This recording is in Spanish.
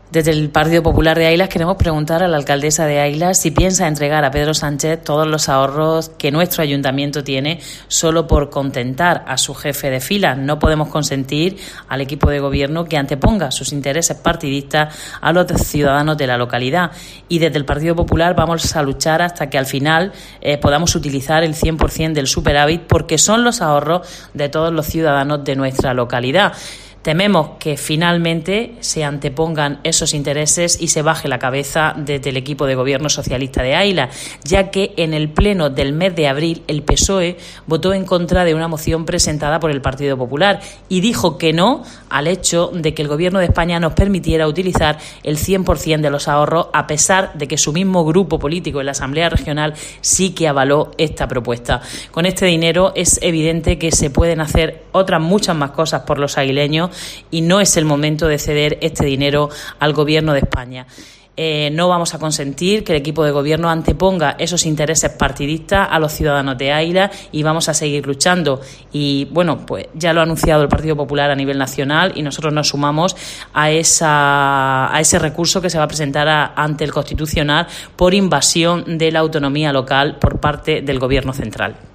Desde el Partido Popular de Águilas queremos preguntar a la alcaldesa de Águilas si piensa entregar a Pedro Sánchez todos los ahorros que nuestro ayuntamiento tiene solo por contentar a su jefe de filas. No podemos consentir al equipo de gobierno que anteponga sus intereses partidistas a los ciudadanos de la localidad. Y desde el Partido Popular vamos a luchar hasta que al final podamos utilizar el 100% del superávit, porque son los ahorros de todos los ciudadanos de nuestra localidad. Tememos que finalmente se antepongan esos intereses y se baje la cabeza desde el equipo de gobierno socialista de Águilas, ya que en el pleno del mes de abril el PSOE votó en contra de una moción presentada por el Partido Popular y dijo que no al hecho de que el Gobierno de España nos permitiera utilizar el 100% de los ahorros, a pesar de que su mismo grupo político en la Asamblea Regional sí que avaló esta propuesta. Con este dinero es evidente que se pueden hacer otras muchas más cosas por los aguileños y no es el momento de ceder este dinero al Gobierno de España. No vamos a consentir que el equipo de gobierno anteponga esos intereses partidistas a los ciudadanos de Águilas y vamos a seguir luchando. Y bueno, pues ya lo ha anunciado el Partido Popular a nivel nacional y nosotros nos sumamos a ese recurso que se va a presentar ante el Constitucional por invasión de la autonomía local por parte del Gobierno central.